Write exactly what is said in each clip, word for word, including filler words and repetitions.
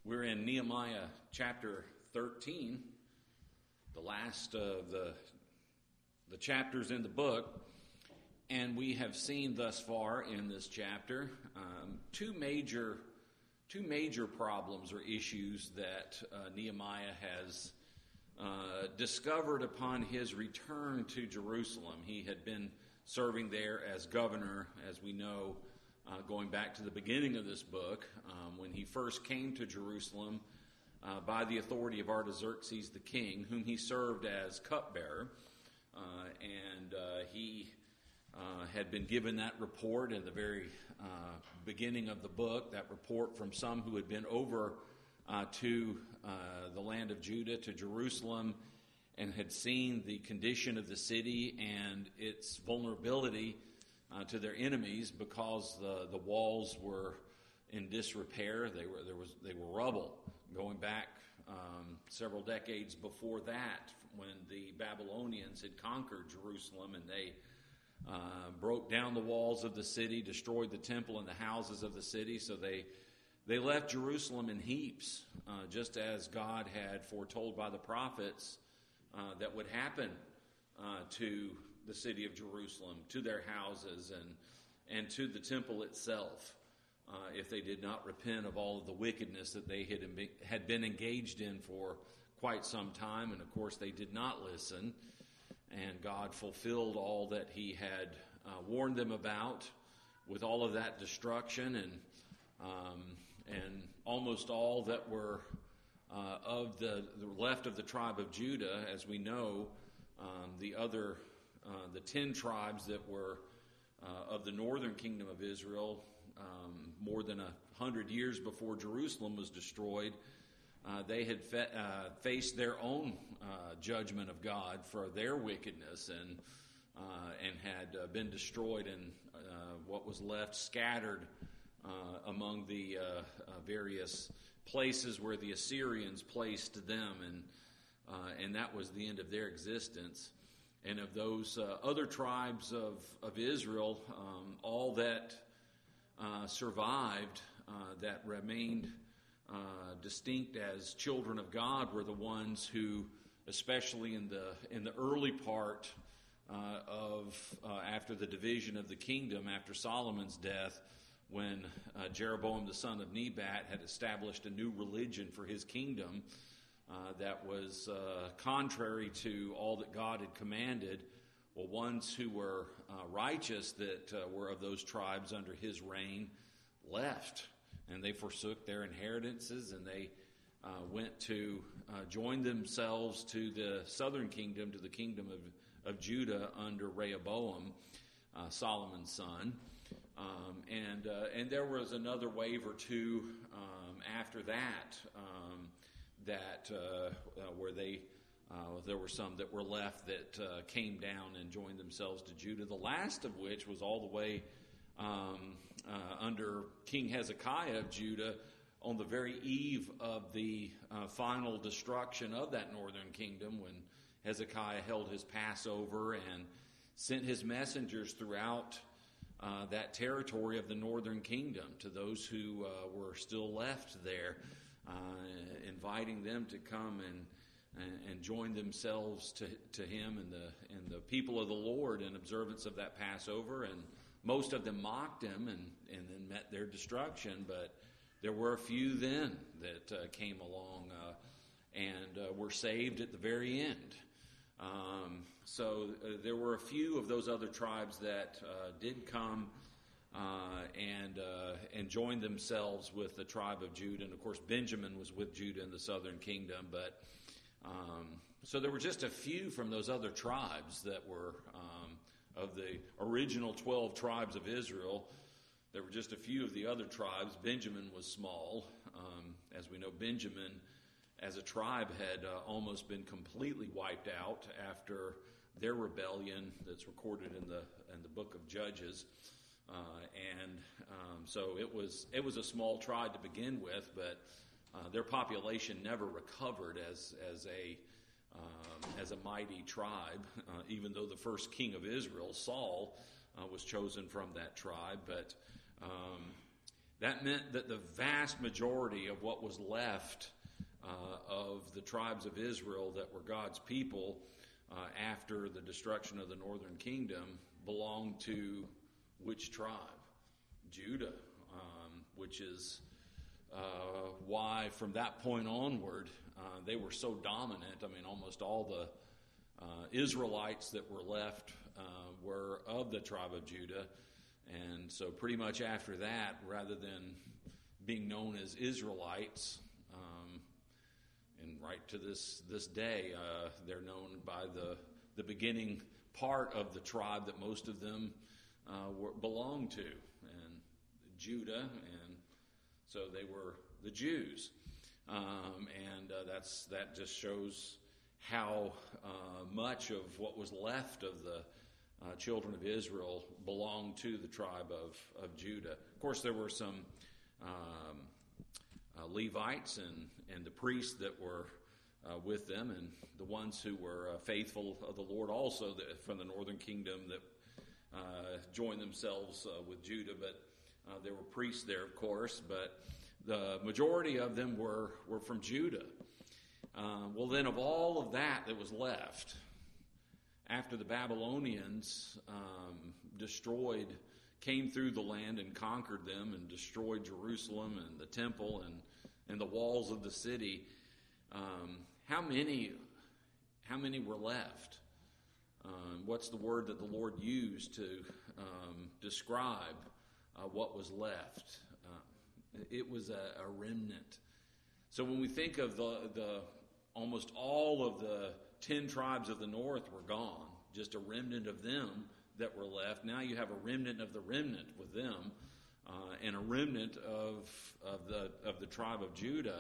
We're in Nehemiah chapter thirteen, the last of the, the chapters in the book, and we have seen thus far in this chapter um, two major two major problems or issues that uh, Nehemiah has uh, discovered upon his return to Jerusalem. He had been serving there as governor, as we know, Uh, going back to the beginning of this book, um, when he first came to Jerusalem uh, by the authority of Artaxerxes the king, whom he served as cupbearer. Uh, and uh, he uh, had been given that report in the very uh, beginning of the book, that report from some who had been over uh, to uh, the land of Judah, to Jerusalem, and had seen the condition of the city and its vulnerability Uh, to their enemies because the, the walls were in disrepair. They were there was they were rubble. Going back um, several decades before that, when the Babylonians had conquered Jerusalem and they uh, broke down the walls of the city, destroyed the temple and the houses of the city, so they they left Jerusalem in heaps, uh, just as God had foretold by the prophets uh, that would happen uh, to the city of Jerusalem, to their houses, and and to the temple itself, uh, if they did not repent of all of the wickedness that they had had been engaged in for quite some time. And of course, they did not listen, and God fulfilled all that He had uh, warned them about, with all of that destruction and um, and almost all that were uh, of the, the left of the tribe of Judah, as we know, um, the other. Uh, the ten tribes that were uh, of the northern kingdom of Israel, um, more than a hundred years before Jerusalem was destroyed, uh, they had fe- uh, faced their own uh, judgment of God for their wickedness, and uh, and had uh, been destroyed, and uh, what was left scattered uh, among the uh, uh, various places where the Assyrians placed them, and uh, and that was the end of their existence. And of those uh, other tribes of, of Israel, um, all that uh, survived, uh, that remained uh, distinct as children of God, were the ones who, especially in the in the early part uh, of uh, after the division of the kingdom, after Solomon's death, when uh, Jeroboam the son of Nebat had established a new religion for his kingdom, Uh, that was uh, contrary to all that God had commanded. Well, ones who were uh, righteous that uh, were of those tribes under his reign left, and they forsook their inheritances, and they uh, went to uh, join themselves to the southern kingdom, to the kingdom of, of Judah under Rehoboam, uh, Solomon's son. Um, and uh, and there was another wave or two um, after that. Um, that uh, uh, where they uh, there were some that were left that uh, came down and joined themselves to Judah, the last of which was all the way um, uh, under King Hezekiah of Judah, on the very eve of the uh, final destruction of that northern kingdom, when Hezekiah held his Passover and sent his messengers throughout uh, that territory of the northern kingdom to those who uh, were still left there, Uh, inviting them to come and, and and join themselves to to him and the and the people of the Lord in observance of that Passover. And most of them mocked him and, and then met their destruction. But there were a few then that uh, came along uh, and uh, were saved at the very end. Um, so uh, there were a few of those other tribes that uh, did come Uh, and uh, and joined themselves with the tribe of Judah. And of course, Benjamin was with Judah in the southern kingdom. But um, so there were just a few from those other tribes that were um, of the original twelve tribes of Israel. There were just a few of the other tribes. Benjamin was small. Um, as we know, Benjamin as a tribe had uh, almost been completely wiped out after their rebellion that's recorded in the in the book of Judges. Uh, and um, so it was it was a small tribe to begin with, but uh, their population never recovered as as a um, as a mighty tribe. Uh, even though the first king of Israel, Saul, uh, was chosen from that tribe, but um, That meant that the vast majority of what was left uh, of the tribes of Israel that were God's people uh, after the destruction of the northern kingdom belonged to which tribe? Judah, um, which is uh, why from that point onward uh, they were so dominant. I mean, almost all the uh, Israelites that were left uh, were of the tribe of Judah. And so pretty much after that, rather than being known as Israelites, um, and right to this this day, uh, they're known by the the beginning part of the tribe that most of them uh, were, belonged to, and Judah, and so they were the Jews, um, and uh, that's that just shows how uh, much of what was left of the Uh, children of Israel belonged to the tribe of, of Judah. Of course, there were some um, uh, Levites and, and the priests that were uh, with them, and the ones who were uh, faithful of the Lord also that, from the northern kingdom that uh, joined themselves uh, with Judah. But uh, there were priests there, of course, but the majority of them were, were from Judah. Uh, well, then of all of that that was left, after the Babylonians um, destroyed, came through the land and conquered them and destroyed Jerusalem and the temple and, and the walls of the city, um, how many how many were left? Um, what's the word that the Lord used to um, describe uh, what was left? Uh, it was a, a remnant. So when we think of the the almost all of the ten tribes of the north were gone, just a remnant of them that were left. Now you have a remnant of the remnant with them, uh, and a remnant of of the of the tribe of Judah.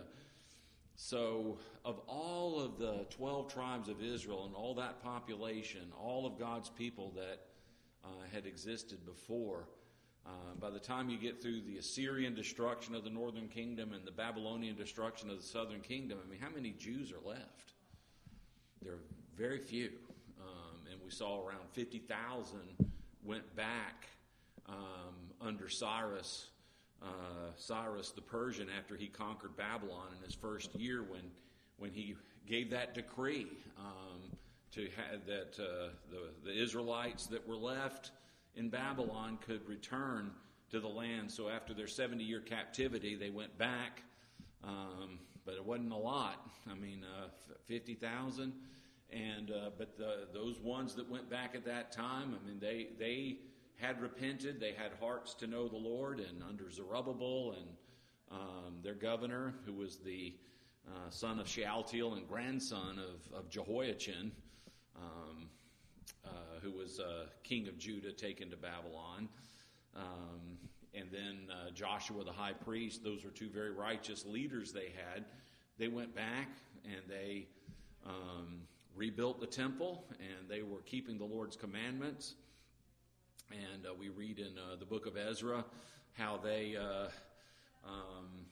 So of all of the twelve tribes of Israel and all that population, all of God's people that uh, had existed before, uh, by the time you get through the Assyrian destruction of the northern kingdom and the Babylonian destruction of the southern kingdom, I mean, how many Jews are left? There are very few, um, and we saw around fifty thousand went back um, under Cyrus, uh, Cyrus the Persian, after he conquered Babylon in his first year, when when he gave that decree um, to have that uh, the the Israelites that were left in Babylon could return to the land. So after their seventy-year captivity, they went back. Um, But it wasn't a lot. I mean, uh, fifty thousand, and uh, but the, those ones that went back at that time, I mean, they they had repented. They had hearts to know the Lord, and under Zerubbabel and um, their governor, who was the uh, son of Shealtiel and grandson of, of Jehoiachin, um, uh, who was uh, king of Judah, taken to Babylon. Um, And then uh, Joshua the high priest, those were two very righteous leaders they had. They went back and they um, rebuilt the temple, and they were keeping the Lord's commandments. And uh, we read in uh, the book of Ezra how they uh, um,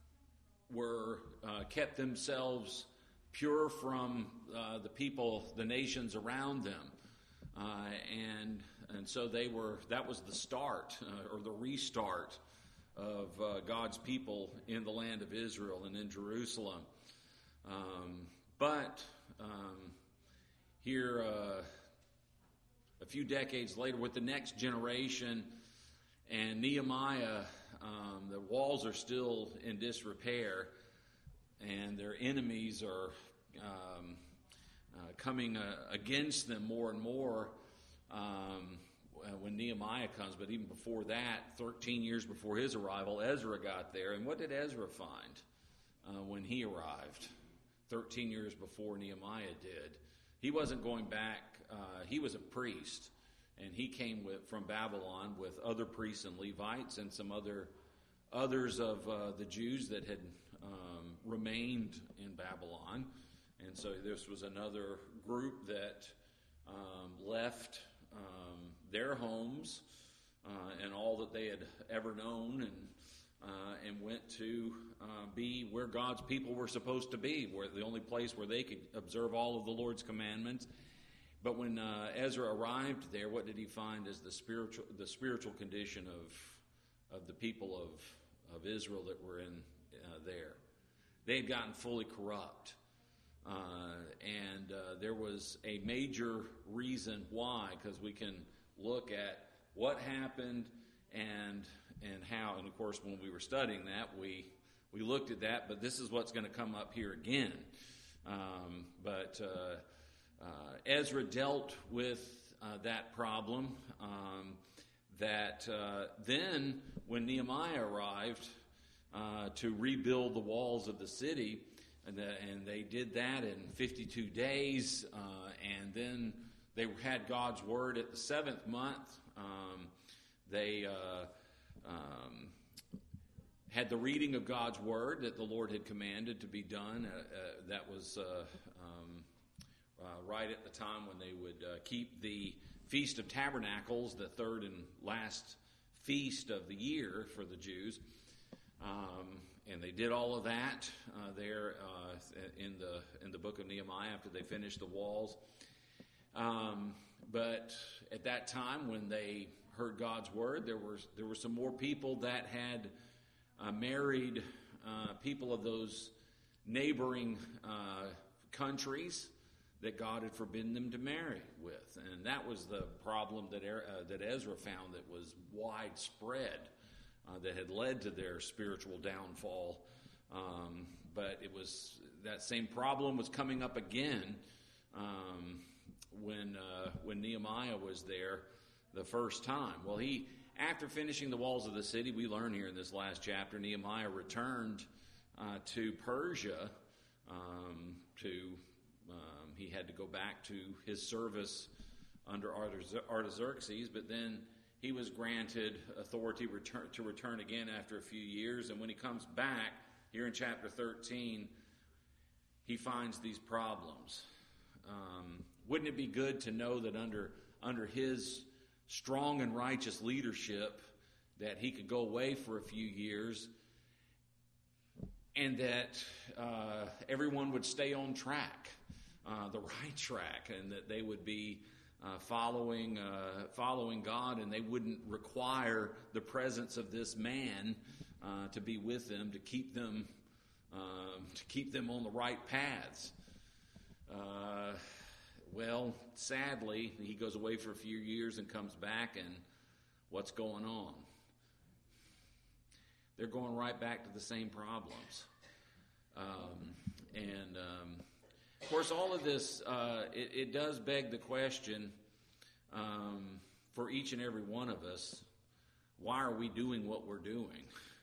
were uh, kept themselves pure from uh, the people, the nations around them. Uh, and and so they were. That was the start uh, or the restart of uh, God's people in the land of Israel and in Jerusalem. Um, but um, here, uh, a few decades later, with the next generation and Nehemiah, um, the walls are still in disrepair, and their enemies are Um, Uh, coming uh, against them more and more um, when Nehemiah comes. But even before that, thirteen years before his arrival, Ezra got there. And what did Ezra find uh, when he arrived? thirteen years before Nehemiah did. He wasn't going back. Uh, he was a priest, and he came with, from Babylon with other priests and Levites and some other others of uh, the Jews that had um, remained in Babylon. And so this was another group that um, left um, their homes uh, and all that they had ever known, and uh, and went to uh, be where God's people were supposed to be, where the only place where they could observe all of the Lord's commandments. But when uh, Ezra arrived there, what did he find as the spiritual the spiritual condition of of the people of of Israel that were in uh, there. They had gotten fully corrupt. Uh, and uh, there was a major reason why, because we can look at what happened and and how. And of course, when we were studying that, we we looked at that. But this is what's going to come up here again. Um, but uh, uh, Ezra dealt with uh, that problem. Um, that uh, then, when Nehemiah arrived uh, to rebuild the walls of the city, and, the, and they did that in fifty-two days, uh, and then they had God's word at the seventh month. Um, they uh, um, had the reading of God's word that the Lord had commanded to be done. Uh, uh, that was uh, um, uh, right at the time when they would uh, keep the Feast of Tabernacles, the third and last feast of the year for the Jews. Um, and they did all of that uh, there uh, in the in the book of Nehemiah after they finished the walls. Um, but at that time, when they heard God's word, there was there were some more people that had uh, married uh, people of those neighboring uh, countries that God had forbidden them to marry with. And that was the problem that uh, that Ezra found that was widespread, uh, that had led to their spiritual downfall. Um, but it was that same problem was coming up again um, when uh, when Nehemiah was there the first time. Well, he after finishing the walls of the city, we learn here in this last chapter, Nehemiah returned uh, to Persia um, to Um, he had to go back to his service under Artaxerxes, but then he was granted authority return, to return again after a few years. And when he comes back, here in chapter thirteen, he finds these problems. Um, wouldn't it be good to know that under under his strong and righteous leadership, that he could go away for a few years, and that uh, everyone would stay on track? Uh, the right track, and that they would be uh, following uh, following God, and they wouldn't require the presence of this man uh, to be with them to keep them uh, to keep them on the right paths. Uh, well, sadly, he goes away for a few years and comes back, and what's going on? They're going right back to the same problems, um, and. Um, Of course, all of this, uh, it, it does beg the question um, for each and every one of us, why are we doing what we're doing?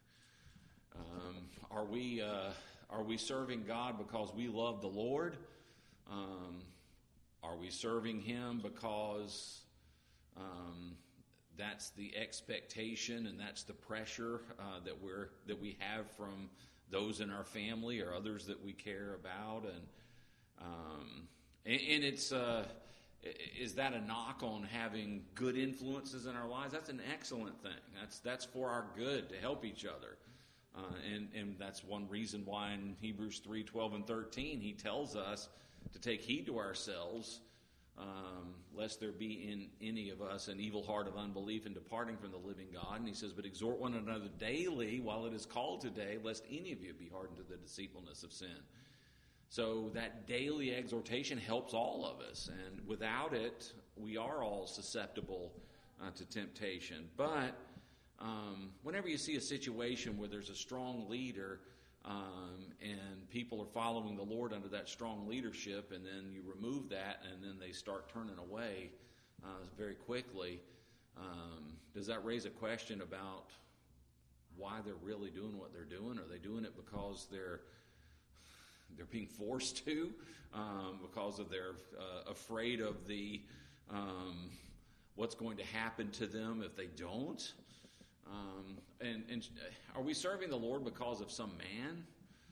Um, are we uh, are we serving God because we love the Lord? Um, are we serving Him because um, that's the expectation and that's the pressure uh, that we're that we have from those in our family or others that we care about? And Um, and, and it's, uh, is that a knock on having good influences in our lives? That's an excellent thing. That's that's for our good, to help each other. Uh, and, and that's one reason why in Hebrews three, twelve, and thirteen, he tells us to take heed to ourselves, um, lest there be in any of us an evil heart of unbelief and departing from the living God. And he says, but exhort one another daily while it is called today, lest any of you be hardened to the deceitfulness of sin. So that daily exhortation helps all of us, and without it, we are all susceptible uh, to temptation. But um, whenever you see a situation where there's a strong leader um, and people are following the Lord under that strong leadership, and then you remove that and then they start turning away uh, very quickly, um, does that raise a question about why they're really doing what they're doing? Are they doing it because they're They're being forced to um, because of they're uh, afraid of the um, what's going to happen to them if they don't. Um, and, and are we serving the Lord because of some man?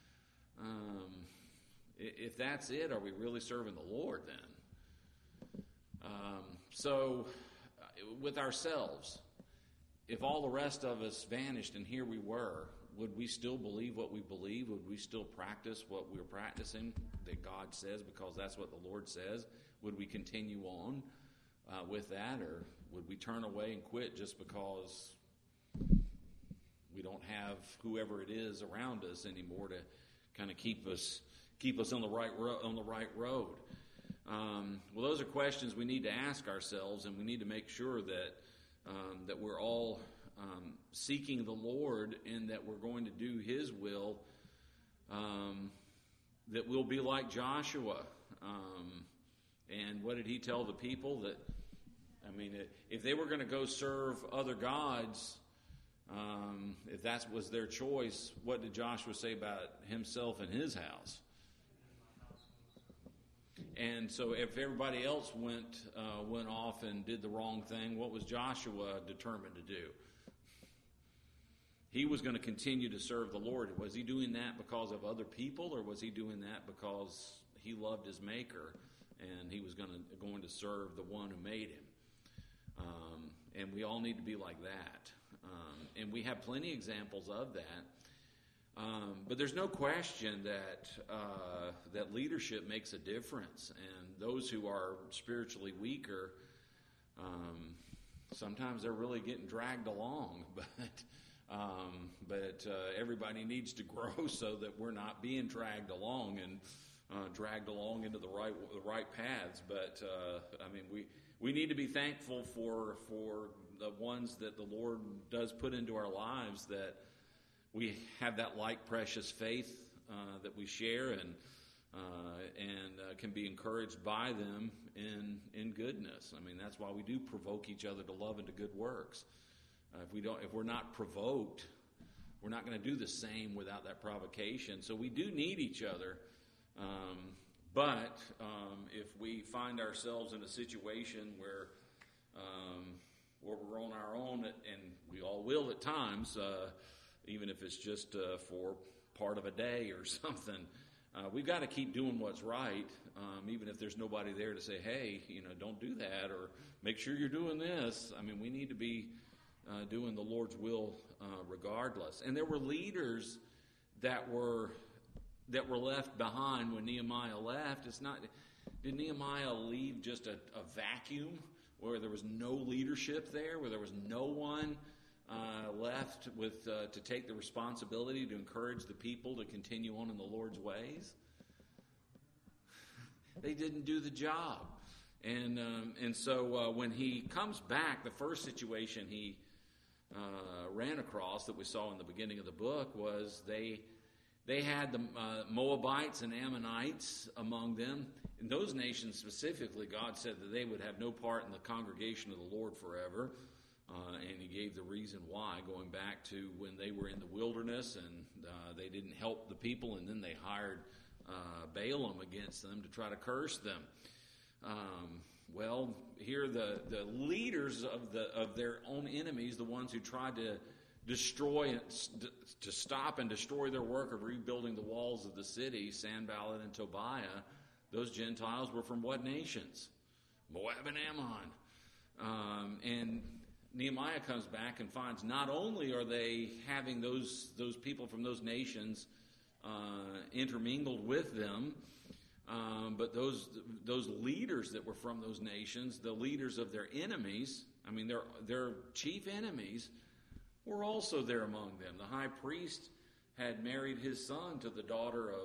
Um, if that's it, are we really serving the Lord then? Um, so, with ourselves, if all the rest of us vanished and here we were, would we still believe what we believe? Would we still practice what we're practicing that God says because that's what the Lord says? Would we continue on uh, with that, or would we turn away and quit just because we don't have whoever it is around us anymore to kind of keep us keep us on the right ro- on the right road. Um, well, those are questions we need to ask ourselves, and we need to make sure that um, that we're all um, seeking the Lord, and that we're going to do His will. Um, that we'll be like Joshua. Um, and what did he tell the people? That, I mean, if they were going to go serve other gods, um, if that was their choice, what did Joshua say about himself and his house? And so if everybody else went uh, went off and did the wrong thing, what was Joshua determined to do? He was going to continue to serve the Lord. Was he doing that because of other people, or was he doing that because he loved his Maker and he was going to going to serve the one who made him? Um, and we all need to be like that. Um, and we have plenty of examples of that. Um, but there's no question that uh, that leadership makes a difference. And those who are spiritually weaker, um, sometimes they're really getting dragged along. But Um, but uh, everybody needs to grow so that we're not being dragged along and uh, dragged along into the right the right paths. But uh, I mean, we, we need to be thankful for for the ones that the Lord does put into our lives, that we have that like precious faith uh, that we share, and uh, and uh, can be encouraged by them in in goodness. I mean, that's why we do provoke each other to love and to good works. Uh, if we don't, if we're not provoked, we're not going to do the same without that provocation. So we do need each other. Um, but um, if we find ourselves in a situation where um, where we're on our own, and we all will at times, uh, even if it's just uh, for part of a day or something, uh, we've got to keep doing what's right, um, even if there's nobody there to say, "Hey, you know, don't do that," or "Make sure you're doing this." I mean, we need to be Uh, doing the Lord's will uh, regardless. And there were leaders that were that were left behind when Nehemiah left. It's not did Nehemiah leave just a, a vacuum where there was no leadership there, where there was no one uh, left with uh, to take the responsibility to encourage the people to continue on in the Lord's ways? They didn't do the job. And um, and so uh, when he comes back, the first situation he Uh, ran across that we saw in the beginning of the book was they they had the uh, Moabites and Ammonites among them. In those nations specifically, God said that they would have no part in the congregation of the Lord forever, uh, and he gave the reason why, going back to when they were in the wilderness and uh, they didn't help the people, and then they hired uh, Balaam against them to try to curse them. Um, Well, here the, the leaders of the of their own enemies, the ones who tried to destroy, to stop and destroy their work of rebuilding the walls of the city, Sanballat and Tobiah, those Gentiles were from what nations? Moab and Ammon. Um, and Nehemiah comes back and finds not only are they having those those people from those nations uh, intermingled with them, Um, but those those leaders that were from those nations, the leaders of their enemies, I mean, their their chief enemies, were also there among them. The high priest had married his son to the daughter of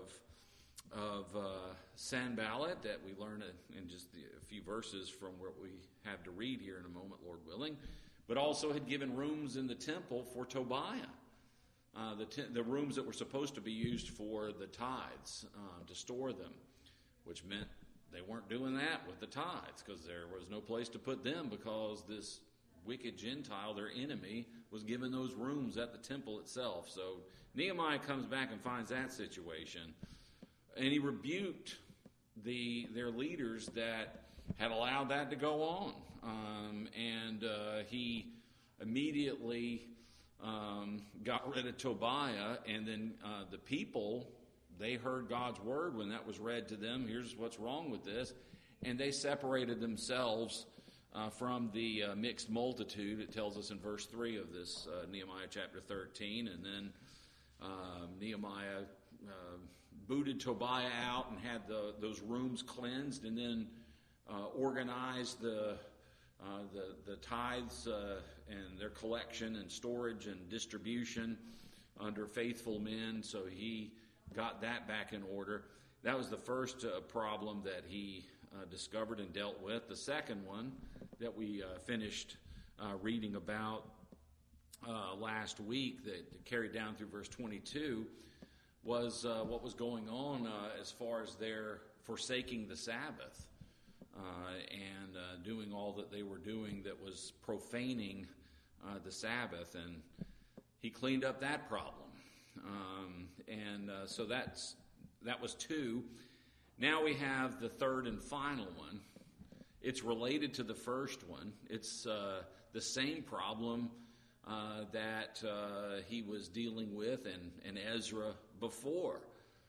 of uh, Sanballat, that we learn in just a few verses from what we have to read here in a moment, Lord willing, but also had given rooms in the temple for Tobiah. Uh, the, te- the rooms that were supposed to be used for the tithes, uh, to store them, which meant they weren't doing that with the tithes because there was no place to put them because this wicked Gentile, their enemy, was given those rooms at the temple itself. So Nehemiah comes back and finds that situation, and he rebuked the their leaders that had allowed that to go on. Um, and uh, he immediately um, got rid of Tobiah, and then uh, the people, they heard God's word when that was read to them. Here's what's wrong with this. And they separated themselves uh, from the uh, mixed multitude. It tells us in verse three of this uh, Nehemiah chapter thirteen. And then uh, Nehemiah uh, booted Tobiah out and had the, those rooms cleansed, and then uh, organized the, uh, the, the tithes uh, and their collection and storage and distribution under faithful men, so he got that back in order. That was the first uh, problem that he uh, discovered and dealt with. The second one that we uh, finished uh, reading about uh, last week, that carried down through verse twenty-two, was uh, what was going on uh, as far as their forsaking the Sabbath uh, and uh, doing all that they were doing that was profaning uh, the Sabbath. And he cleaned up that problem. Um, and uh, so that's that was two. Now we have the third and final one. It's related to the first one. It's uh, the same problem uh, that uh, he was dealing with in, in Ezra before.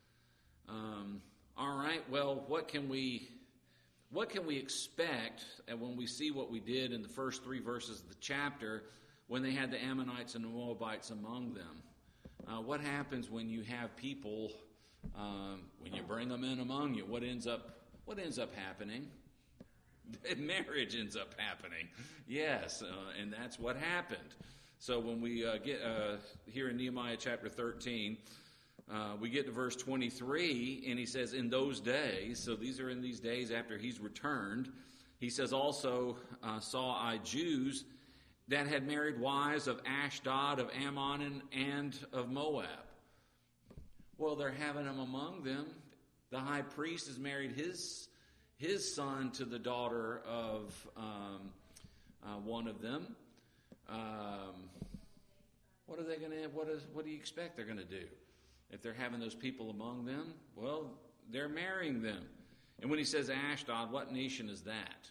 Um, all right, well, what can we what can we expect and when we see what we did in the first three verses of the chapter when they had the Ammonites and the Moabites among them? Uh, what happens when you have people, um, when you bring them in among you? What ends up what ends up happening? Marriage ends up happening. Yes, uh, and that's what happened. So when we uh, get uh, here in Nehemiah chapter thirteen, uh, we get to verse twenty-three, and he says, in those days, so these are in these days after he's returned, he says, also uh, saw I Jews that had married wives of Ashdod, of Ammon, and, and of Moab. Well, they're having them among them. The high priest has married his his son to the daughter of um, uh, one of them. Um, what are they going to? What is? What do you expect they're going to do if they're having those people among them? Well, they're marrying them. And when he says Ashdod, what nation is that?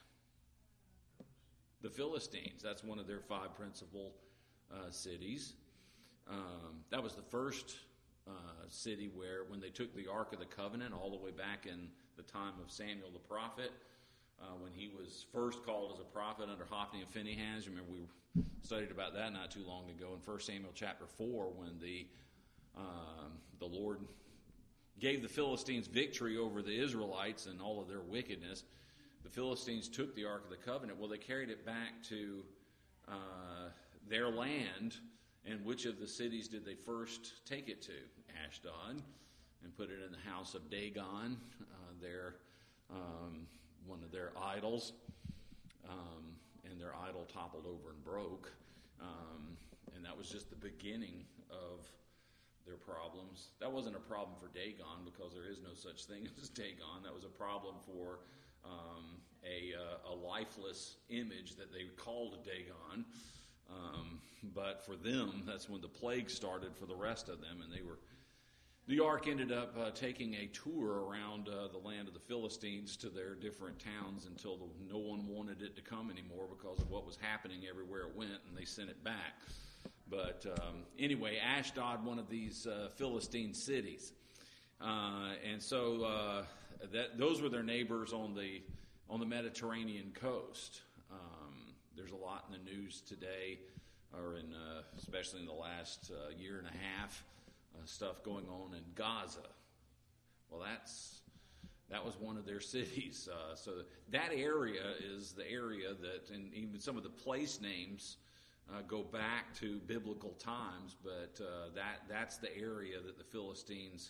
The Philistines. That's one of their five principal uh, cities. Um, that was the first uh, city where, when they took the Ark of the Covenant all the way back in the time of Samuel the prophet, uh, when he was first called as a prophet under Hophni and Phinehas. Remember, we studied about that not too long ago in First Samuel chapter four, when the um, the Lord gave the Philistines victory over the Israelites and all of their wickedness. The Philistines took the Ark of the Covenant. Well, they carried it back to uh, their land. And which of the cities did they first take it to? Ashdod, and put it in the house of Dagon, uh, their um, one of their idols. Um, and their idol toppled over and broke. Um, and that was just the beginning of their problems. That wasn't a problem for Dagon, because there is no such thing as Dagon. That was a problem for um, a, uh, a lifeless image that they called Dagon. Um, but for them, that's when the plague started for the rest of them, and they were. The ark ended up uh, taking a tour around uh, the land of the Philistines to their different towns until the, no one wanted it to come anymore because of what was happening everywhere it went, and they sent it back. But um, anyway, Ashdod, one of these uh, Philistine cities, uh, and so uh, that those were their neighbors on the on the Mediterranean coast. Um, there's a lot in the news today, or in uh, especially in the last uh, year and a half. Uh, stuff going on in Gaza. Well, that's that was one of their cities. Uh, so that area is the area that, and even some of the place names uh, go back to biblical times. But uh, that that's the area that the Philistines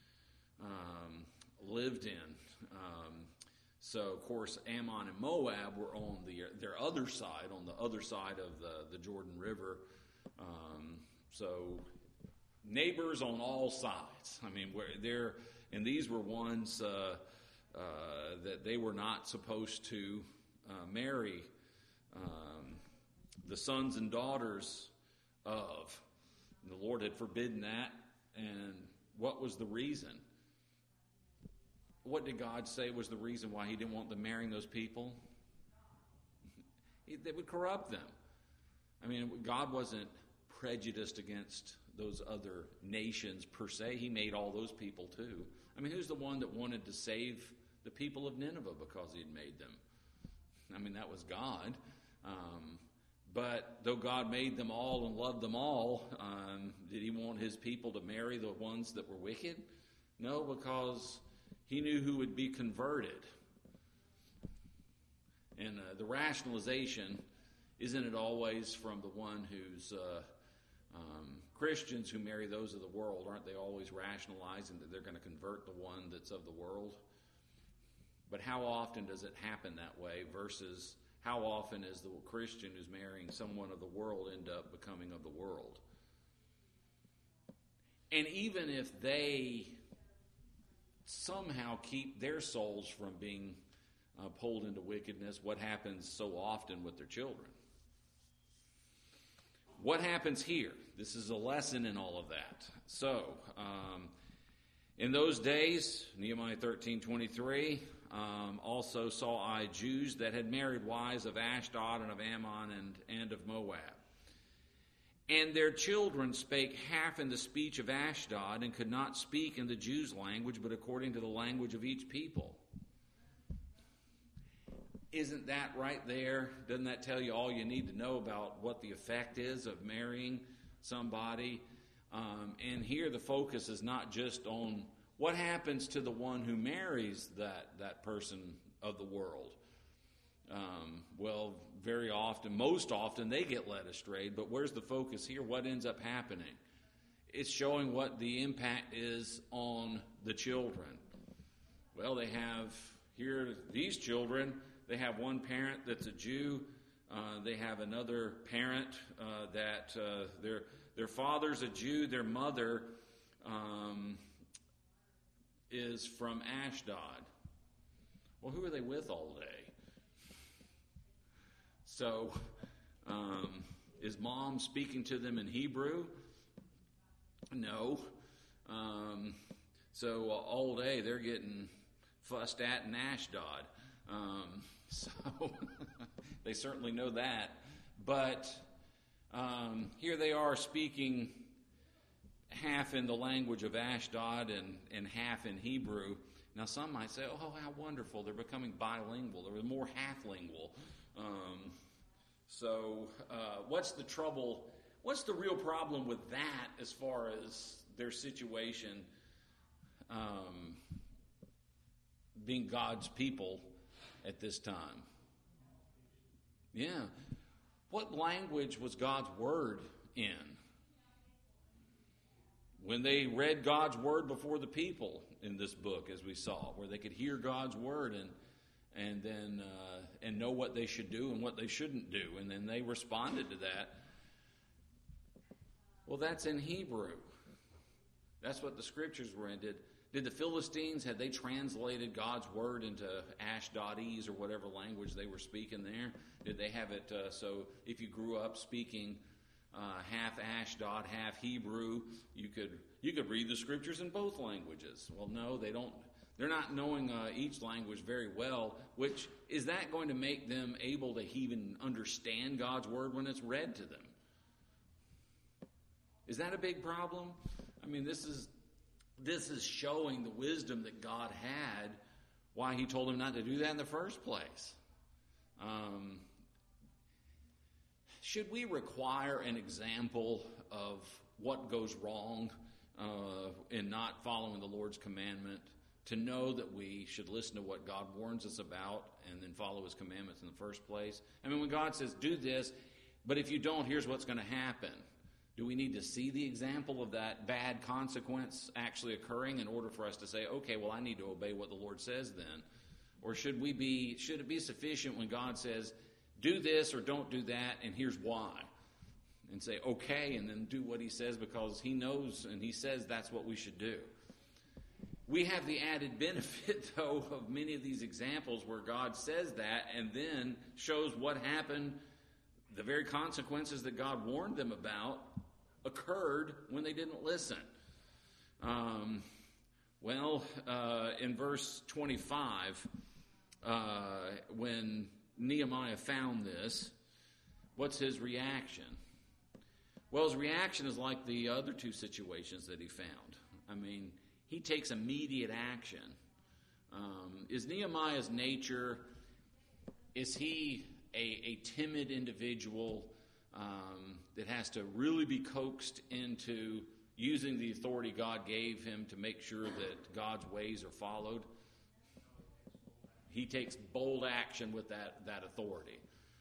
um, lived in. Um, so, of course, Ammon and Moab were on the their other side, on the other side of the the Jordan River. Um, so. Neighbors on all sides. I mean, where they're, and these were ones uh, uh, that they were not supposed to uh, marry um, the sons and daughters of. And the Lord had forbidden that. And what was the reason? What did God say was the reason why He didn't want them marrying those people? They would corrupt them. I mean, God wasn't prejudiced against those other nations per se. He made all those people too. I mean, who's the one that wanted to save the people of Nineveh because He had made them? I mean, that was God. Um, but though God made them all and loved them all, um, did He want His people to marry the ones that were wicked? No, because He knew who would be converted. And uh, the rationalization Isn't it always from the one who's uh, um, Christians who marry those of the world? Aren't they always rationalizing that they're going to convert the one that's of the world? But how often does it happen that way versus how often is the Christian who's marrying someone of the world end up becoming of the world? And even if they somehow keep their souls from being uh, pulled into wickedness, what happens so often with their children? What happens here? This is a lesson in all of that. So, um, in those days, Nehemiah thirteen twenty-three, um, also saw I Jews that had married wives of Ashdod and of Ammon and, and of Moab. And their children spake half in the speech of Ashdod, and could not speak in the Jews' language, but according to the language of each people. Isn't that right there? Doesn't that tell you all you need to know about what the effect is of marrying somebody? Um, and here the focus is not just on what happens to the one who marries that, that person of the world. Um, well, very often, most often, they get led astray. But where's the focus here? What ends up happening? It's showing what the impact is on the children. Well, they have here, these children, they have one parent that's a Jew. Uh, they have another parent uh, that uh, their their father's a Jew. Their mother um, is from Ashdod. Well, who are they with all day? So, um, is mom speaking to them in Hebrew? No. Um, so uh, all day they're getting fussed at in Ashdod. Um, so they certainly know that. But um, here they are speaking half in the language of Ashdod and, and half in Hebrew. Now some might say, oh, how wonderful. They're becoming bilingual. They're more half-lingual. Um, so uh, what's the trouble? What's the real problem with that as far as their situation um, being God's people at this time? Yeah. What language was God's word in? When they read God's word before the people in this book, as we saw, where they could hear God's word and and then uh, and know what they should do and what they shouldn't do, and then they responded to that. Well, that's in Hebrew. That's what the scriptures were in. Did, did the Philistines, had they translated God's word into Ashdodese or whatever language they were speaking there? Did they have it uh, so if you grew up speaking uh, half Ashdod, half Hebrew, you could you could read the scriptures in both languages? Well, no, they don't. They're not knowing uh, each language very well, which is that going to make them able to even understand God's word when it's read to them? Is that a big problem? I mean, this is this is showing the wisdom that God had, why he told him not to do that in the first place. Um, should we require an example of what goes wrong uh, in not following the Lord's commandment to know that we should listen to what God warns us about and then follow his commandments in the first place? I mean, when God says, do this, but if you don't, here's what's going to happen. Do we need to see the example of that bad consequence actually occurring in order for us to say, okay, well, I need to obey what the Lord says then? Or should we be, should it be sufficient when God says, do this or don't do that, and here's why? And say, okay, and then do what he says because he knows and he says that's what we should do. We have the added benefit, though, of many of these examples where God says that and then shows what happened. The very consequences that God warned them about occurred when they didn't listen. Um, well, uh, in verse twenty-five, uh, when Nehemiah found this, what's his reaction? Well, his reaction is like the other two situations that he found. I mean, he takes immediate action. Um, is Nehemiah's nature, is he a, a timid individual um, that has to really be coaxed into using the authority God gave him to make sure that God's ways are followed? He takes bold action with that, that authority.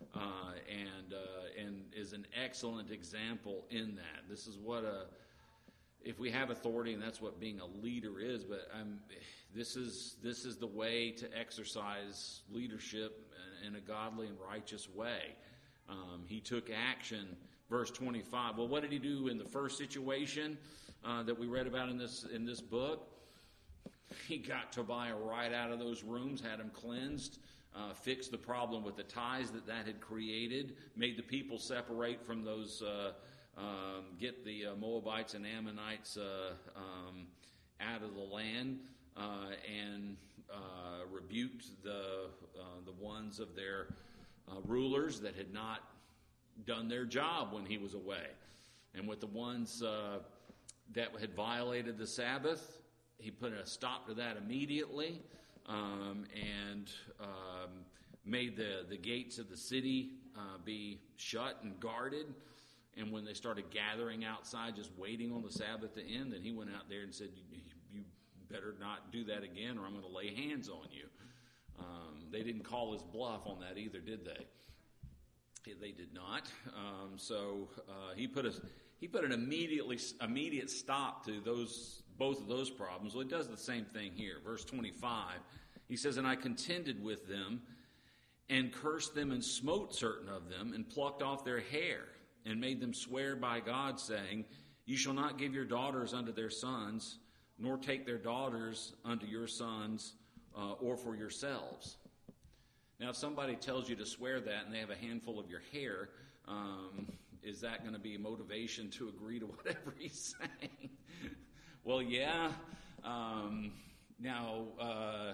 uh, and uh, and is an excellent example in that. This is what a if we have authority, and that's what being a leader is. But um, this is this is the way to exercise leadership in a godly and righteous way. Um, he took action. Verse twenty-five. Well, what did he do in the first situation uh, that we read about in this in this book? He got Tobiah right out of those rooms, had him cleansed, uh, fixed the problem with the ties that that had created, made the people separate from those, uh, um, get the uh, Moabites and Ammonites uh, um, out of the land, uh, and uh, rebuked the uh, the ones of their uh, rulers that had not done their job when he was away. And with the ones uh, that had violated the Sabbath, he put a stop to that immediately, um, and um, made the, the gates of the city uh, be shut and guarded. And when they started gathering outside, just waiting on the Sabbath to end, then he went out there and said, you, you better not do that again, or I'm going to lay hands on you. Um, they didn't call his bluff on that either, did they? They did not. Um, so uh, he put a he put an immediately immediate stop to those both of those problems. Well, it does the same thing here. Verse twenty-five, he says, "And I contended with them, and cursed them, and smote certain of them, and plucked off their hair, and made them swear by God, saying, You shall not give your daughters unto their sons, nor take their daughters unto your sons, uh, or for yourselves." Now, if somebody tells you to swear that and they have a handful of your hair, um, is that going to be a motivation to agree to whatever he's saying? Well, yeah. Um, now, uh,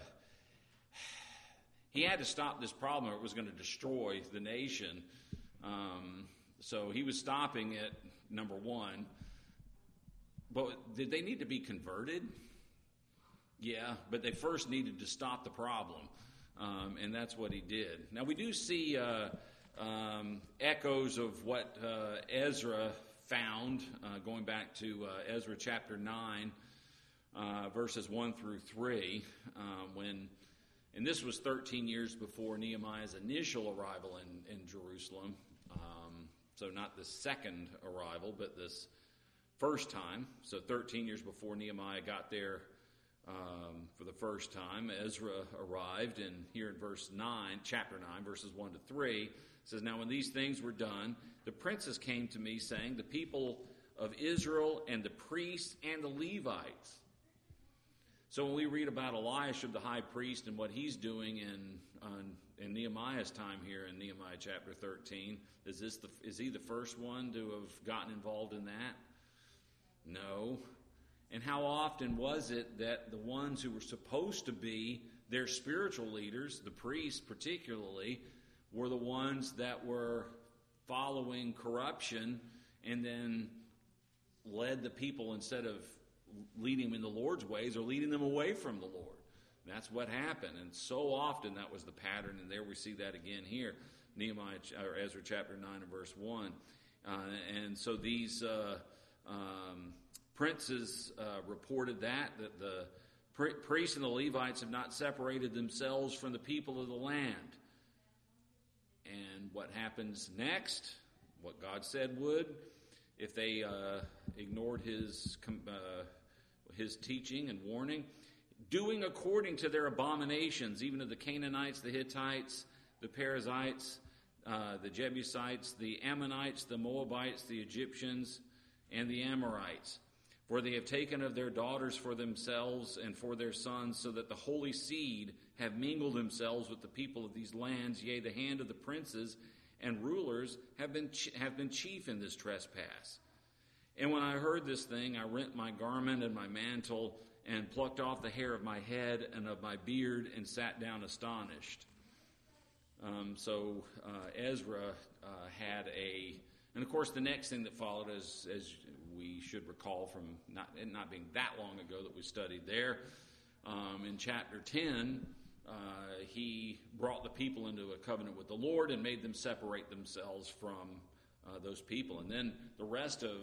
he had to stop this problem or it was going to destroy the nation. Um, so he was stopping it, number one. But did they need to be converted? Yeah, but they first needed to stop the problem. Um, and that's what he did. Now, we do see uh, um, echoes of what uh, Ezra found, uh, going back to uh, Ezra chapter nine, uh, verses one through three, uh, when, and this was thirteen years before Nehemiah's initial arrival in, in Jerusalem. Um, so not the second arrival, but this first time. So thirteen years before Nehemiah got there Um, for the first time, Ezra arrived, and here in verse nine, chapter nine, verses one to three, it says, "Now when these things were done, the princes came to me, saying, The people of Israel and the priests and the Levites." So when we read about Eliashib, the high priest, and what he's doing in on, in Nehemiah's time here in Nehemiah chapter thirteen, is this the, is he the first one to have gotten involved in that? No. And how often was it that the ones who were supposed to be their spiritual leaders, the priests particularly, were the ones that were following corruption and then led the people, instead of leading them in the Lord's ways, or leading them away from the Lord? That's what happened. And so often that was the pattern. And there we see that again here, Nehemiah or Ezra chapter nine and verse one. Uh, and so these uh, um, princes uh, reported that, that the pri- priests and the Levites have not separated themselves from the people of the land. And what happens next? What God said would, if they uh, ignored his uh, his teaching and warning, doing according to their abominations, even of the Canaanites, the Hittites, the Perizzites, uh, the Jebusites, the Ammonites, the Moabites, the Egyptians, and the Amorites. For they have taken of their daughters for themselves and for their sons, so that the holy seed have mingled themselves with the people of these lands. Yea, the hand of the princes and rulers have been have been chief in this trespass. And when I heard this thing, I rent my garment and my mantle, and plucked off the hair of my head and of my beard, and sat down astonished. Um, so uh, Ezra uh, had a, and of course the next thing that followed, as as we should recall from not it not being that long ago that we studied there, um, in chapter ten, uh, he brought the people into a covenant with the Lord and made them separate themselves from uh, those people. And then the rest of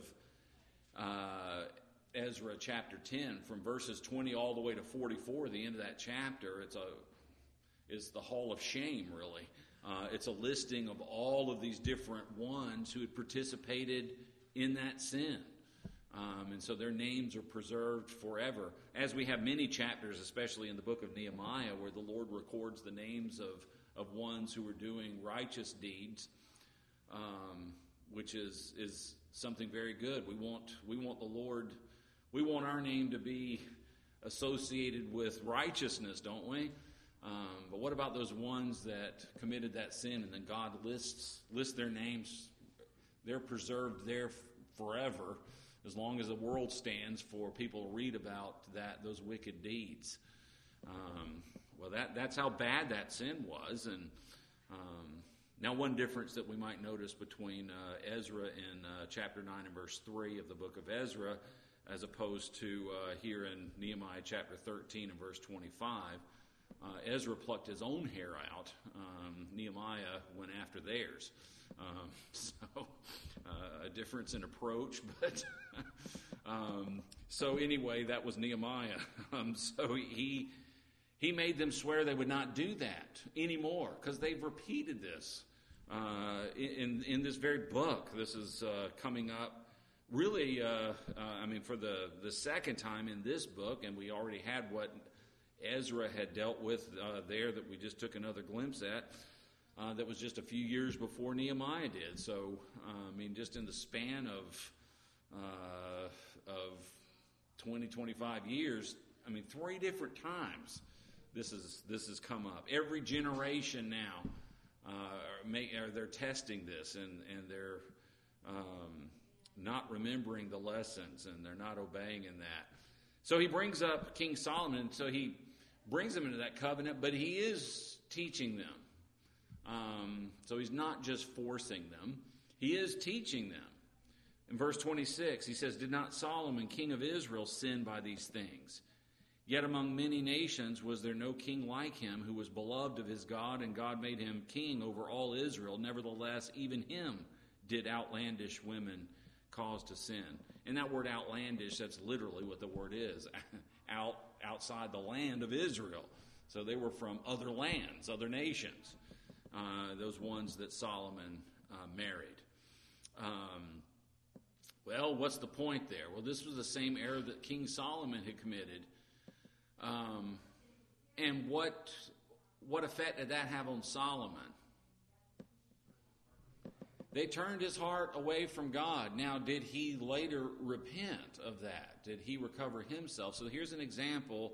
uh, Ezra chapter ten, from verses twenty all the way to forty-four, the end of that chapter, it's a is the hall of shame, really. Uh, it's a listing of all of these different ones who had participated in that sin. Um, and so their names are preserved forever. As we have many chapters, especially in the book of Nehemiah, where the Lord records the names of, of ones who are doing righteous deeds, um, which is is something very good. We want we want the Lord, we want our name to be associated with righteousness, don't we? Um, but what about those ones that committed that sin and then God lists lists their names? They're preserved there forever, as long as the world stands for people to read about that those wicked deeds. Um, well, that that's how bad that sin was. And um, now one difference that we might notice between uh, Ezra in uh, chapter nine and verse three of the book of Ezra, as opposed to uh, here in Nehemiah chapter thirteen and verse twenty-five, uh, Ezra plucked his own hair out. Um, Nehemiah went after theirs. Um, so uh, a difference in approach, but um, so anyway, that was Nehemiah. Um, so he he made them swear they would not do that anymore, because they've repeated this uh, in in this very book. This is uh, coming up really, uh, uh, I mean, for the the second time in this book, and we already had what Ezra had dealt with uh, there that we just took another glimpse at. Uh, that was just a few years before Nehemiah did. So, uh, I mean, just in the span of uh, of twenty, twenty-five years, I mean, three different times this is this has come up. Every generation now, uh, are make, are they're testing this, and and they're um, not remembering the lessons, and they're not obeying in that. So he brings up King Solomon. So he brings them into that covenant, but he is teaching them. Um, so he's not just forcing them. He is teaching them. In verse twenty-six, he says, "Did not Solomon, king of Israel, sin by these things? Yet among many nations was there no king like him, who was beloved of his God, and God made him king over all Israel. Nevertheless, even him did outlandish women cause to sin." And that word outlandish, that's literally what the word is. Out outside the land of Israel. So they were from other lands, other nations. Uh, those ones that Solomon uh, married. Um, well, what's the point there? Well, this was the same error that King Solomon had committed. Um, and what what effect did that have on Solomon? They turned his heart away from God. Now, did he later repent of that? Did he recover himself? So here's an example.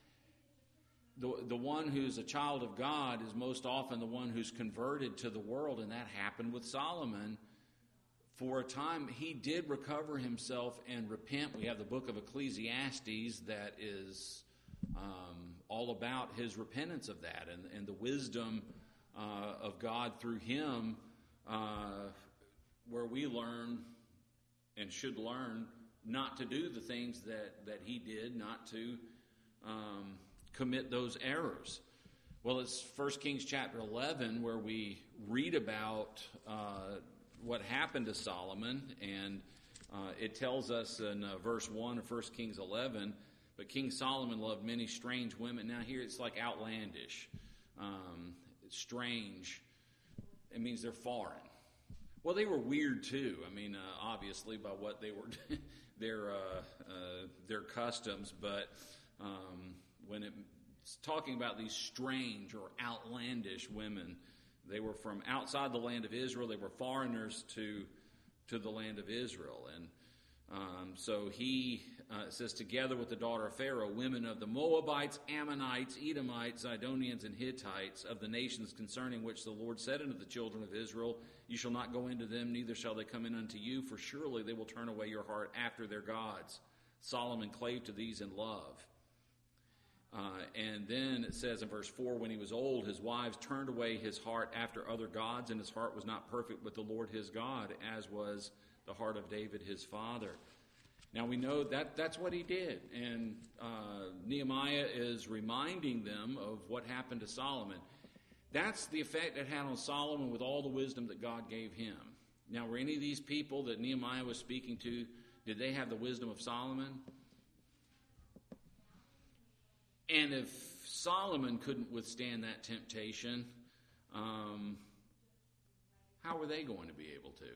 The, the one who's a child of God is most often the one who's converted to the world, and that happened with Solomon. For a time, he did recover himself and repent. We have the book of Ecclesiastes that is um, all about his repentance of that and, and the wisdom uh, of God through him, uh, where we learn and should learn not to do the things that, that he did, not to Um, commit those errors. Well, it's First Kings chapter eleven where we read about uh, what happened to Solomon, and uh, it tells us in uh, verse one of First Kings eleven, "But King Solomon loved many strange women." Now here it's like outlandish. Um, it's strange. It means they're foreign. Well, they were weird too. I mean, uh, obviously by what they were, their uh, uh, their customs, but um, when it's talking about these strange or outlandish women, they were from outside the land of Israel. They were foreigners to to the land of Israel. And um, so he uh, says, "Together with the daughter of Pharaoh, women of the Moabites, Ammonites, Edomites, Zidonians, and Hittites, of the nations concerning which the Lord said unto the children of Israel, You shall not go into them, neither shall they come in unto you, for surely they will turn away your heart after their gods. Solomon clave to these in love." Uh, and then it says in verse four, "When he was old, his wives turned away his heart after other gods, and his heart was not perfect with the Lord his God, as was the heart of David his father." Now we know that that's what he did. And uh, Nehemiah is reminding them of what happened to Solomon. That's the effect it had on Solomon with all the wisdom that God gave him. Now, were any of these people that Nehemiah was speaking to, did they have the wisdom of Solomon? And if Solomon couldn't withstand that temptation, um, how were they going to be able to?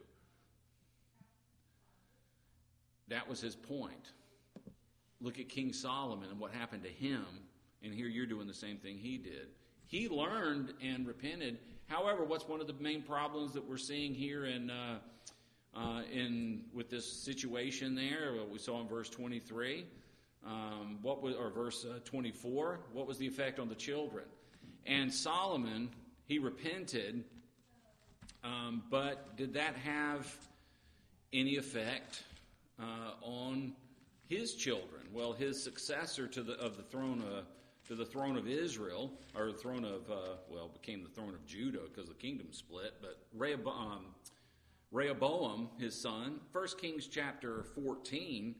That was his point. Look at King Solomon and what happened to him, and here you're doing the same thing he did. He learned and repented. However, what's one of the main problems that we're seeing here in uh, uh, in with this situation there? What we saw in verse twenty-three, um, what was or verse uh, twenty-four? What was the effect on the children? And Solomon, he repented, um, but did that have any effect uh, on his children? Well, his successor to the of the throne of to the throne of Israel, or the throne of uh, well, became the throne of Judah because the kingdom split. But Rehoboam, um, Rehoboam, his son, First Kings chapter fourteen,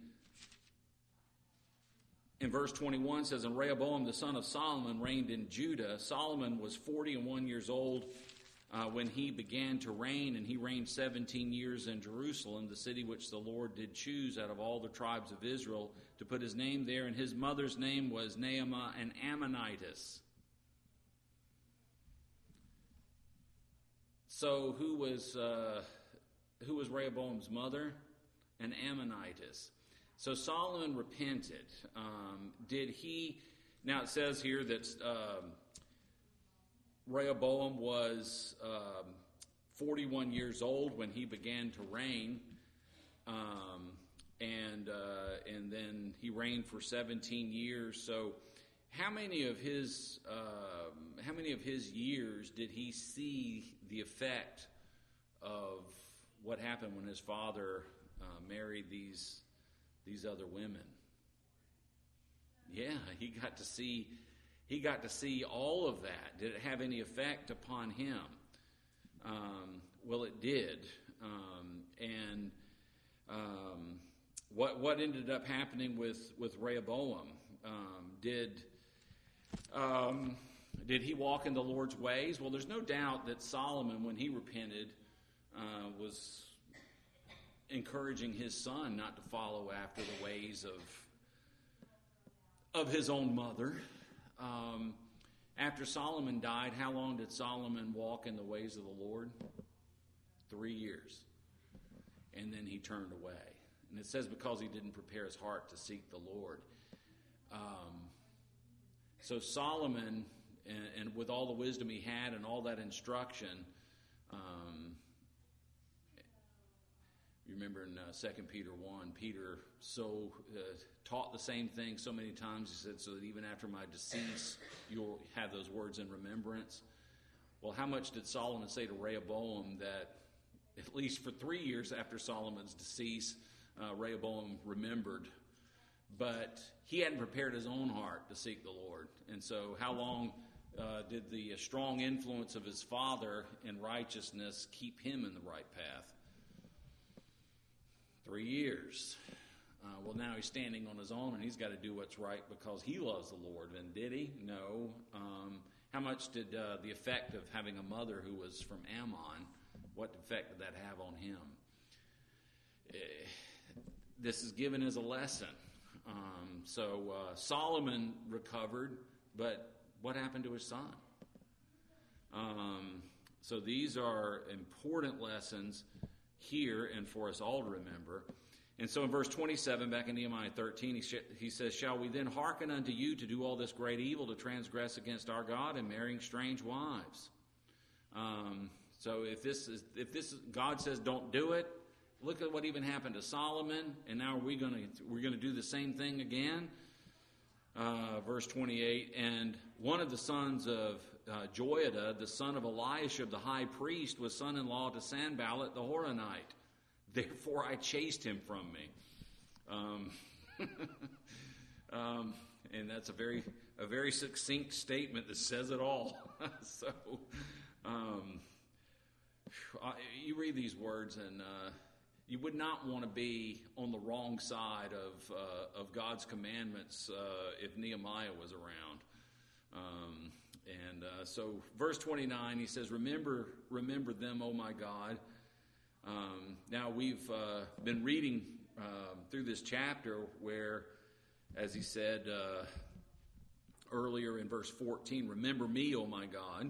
in verse twenty-one says, "And Rehoboam the son of Solomon reigned in Judah. Solomon was forty and one years old Uh, when he began to reign, and he reigned seventeen years in Jerusalem, the city which the Lord did choose out of all the tribes of Israel to put his name there. And his mother's name was Naamah, an Ammonitess." So who was uh, who was Rehoboam's mother? An Ammonitess. So Solomon repented. Um, did he? Now it says here that Uh, Rehoboam was um, forty-one years old when he began to reign, um, and uh, and then he reigned for seventeen years. So, how many of his uh, how many of his years did he see the effect of what happened when his father uh, married these these other women? Yeah, he got to see. He got to see all of that. Did it have any effect upon him? Um, well, it did. Um, and um, what what ended up happening with, with Rehoboam? Um, did um, did he walk in the Lord's ways? Well, there's no doubt that Solomon, when he repented, uh, was encouraging his son not to follow after the ways of of his own mother. Um, after Solomon died, how long did Solomon walk in the ways of the Lord? Three years. And then he turned away. And it says because he didn't prepare his heart to seek the Lord. Um, so Solomon, and, and with all the wisdom he had and all that instruction, um, you remember in uh, Second Peter one, Peter so uh, taught the same thing so many times. He said, so that even after my decease, you'll have those words in remembrance. Well, how much did Solomon say to Rehoboam that at least for three years after Solomon's decease, uh, Rehoboam remembered? But he hadn't prepared his own heart to seek the Lord. And so how long uh, did the strong influence of his father in righteousness keep him in the right path? Three years. Uh, well, now he's standing on his own, and he's got to do what's right because he loves the Lord. And did he? No. Um, how much did uh, the effect of having a mother who was from Ammon, what effect did that have on him? Uh, this is given as a lesson. Um, so uh, Solomon recovered, but what happened to his son? Um, so these are important lessons here and for us all to remember. And so in verse twenty-seven, back in Nehemiah thirteen, he, sh- he says, "Shall we then hearken unto you to do all this great evil, to transgress against our God and marrying strange wives?" Um, so if this is if this is, God says don't do it, look at what even happened to Solomon, and now are we going to we're going to do the same thing again. Uh, verse twenty-eight, "And one of the sons of uh, Joiada, the son of Eliashib, the high priest, was son-in-law to Sanballat the Horonite. Therefore I chased him from me." Um, um, and that's a very a very succinct statement that says it all. so um, you read these words, and uh, you would not want to be on the wrong side of uh, of God's commandments uh, if Nehemiah was around. Um, and uh, so, verse twenty-nine, he says, "Remember, remember them, O my God." Um, now we've uh, been reading uh, through this chapter where, as he said uh, earlier in verse fourteen, "Remember me, O my God."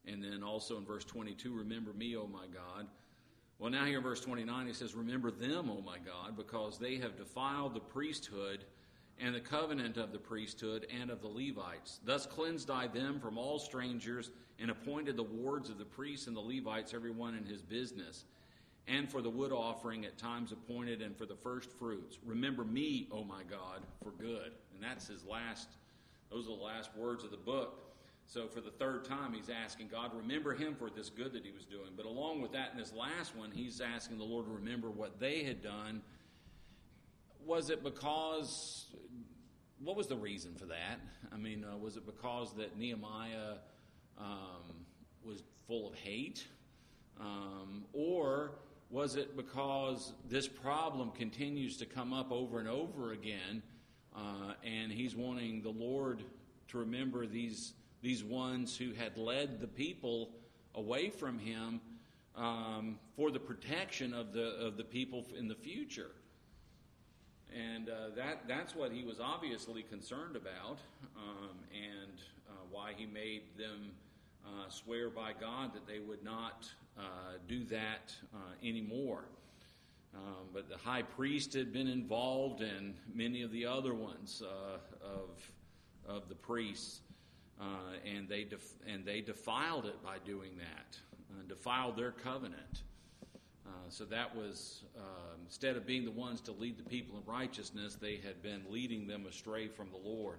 And then also in verse twenty-two, remember me, O my God. Well, now here in verse twenty-nine, he says, remember them, O my God, because they have defiled the priesthood and the covenant of the priesthood and of the Levites. Thus cleansed I them from all strangers, and appointed the wards of the priests and the Levites, every one in his business, and for the wood offering at times appointed, and for the first fruits. Remember me, O my God, for good. And that's his last, those are the last words of the book. So for the third time, he's asking God to remember him for this good that he was doing. But along with that, in this last one, he's asking the Lord to remember what they had done. Was it because, what was the reason for that? I mean, uh, was it because that Nehemiah um, was full of hate? Um, or was it because this problem continues to come up over and over again, uh, and he's wanting the Lord to remember these these ones who had led the people away from him um, for the protection of the of the people in the future? And uh, that that's what he was obviously concerned about, um, and uh, why he made them uh, swear by God that they would not uh, do that uh, anymore. Um, but the high priest had been involved, and many of the other ones uh, of of the priests, uh, and they def- and they defiled it by doing that, uh, defiled their covenant. Uh, so that was, uh, instead of being the ones to lead the people in righteousness, they had been leading them astray from the Lord.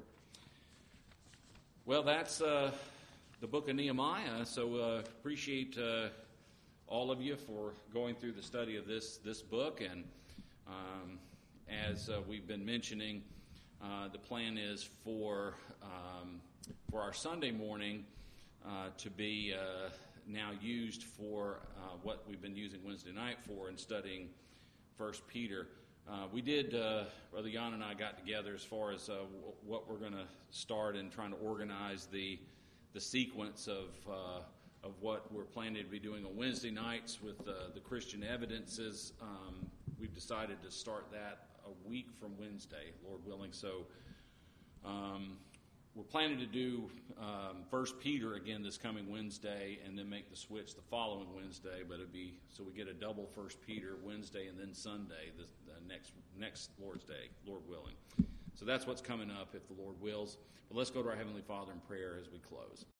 Well, that's uh, the book of Nehemiah, so uh, appreciate uh, all of you for going through the study of this, this book. And um, as uh, we've been mentioning, uh, the plan is for, um, for our Sunday morning uh, to be Uh, now used for uh, what we've been using Wednesday night for in studying First Peter. Uh, we did, uh, Brother Jan and I got together as far as uh, w- what we're going to start in trying to organize the the sequence of uh, of what we're planning to be doing on Wednesday nights with uh, the Christian evidences. Um, we've decided to start that a week from Wednesday, Lord willing. So um, we're planning to do um, First Peter again this coming Wednesday, and then make the switch the following Wednesday. But it'd be so we get a double First Peter Wednesday and then Sunday, the, the next next Lord's Day, Lord willing. So that's what's coming up if the Lord wills. But let's go to our Heavenly Father in prayer as we close.